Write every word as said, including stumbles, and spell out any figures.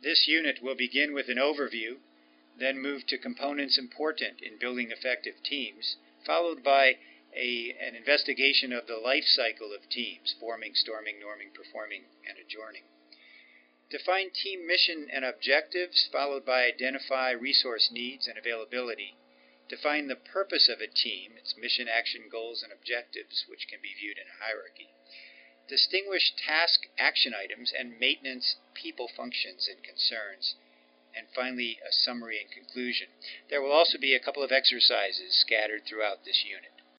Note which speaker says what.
Speaker 1: This unit will begin with an overview, then move to components important in building effective teams, followed by a, an investigation of the life cycle of teams: forming, storming, norming, performing, and adjourning. Define team mission and objectives, followed by identify resource needs and availability. Define the purpose of a team, its mission, action, goals, and objectives, which can be viewed in a hierarchy. Distinguish task action items and maintenance people functions and concerns. And finally, a summary and conclusion. There will also be a couple of exercises scattered throughout this unit.